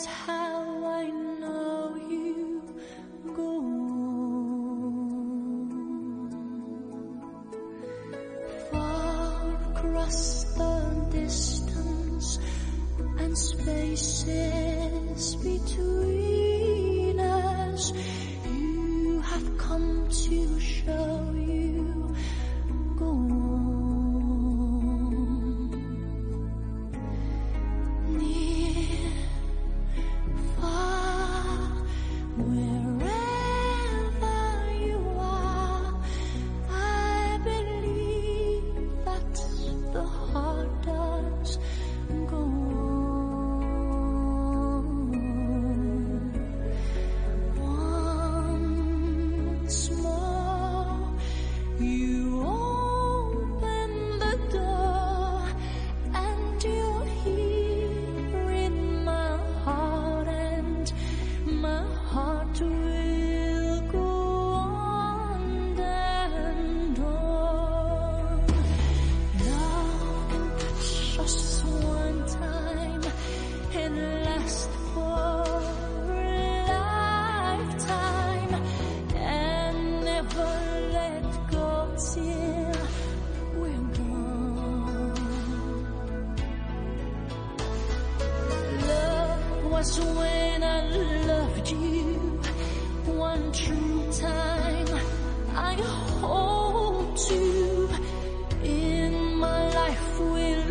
is how I know you go on. Far across the distance and spaces between us, you have come to show you go on. Near, far, wherever you are, I believe that the heart does go on. Once more, you open the door, and you're here in my heart, and my heart will go on and on. Love can touch us one time and last for a lifetime, and never let go till we're gone. Love was when I loved you one true time. I hold you in my life will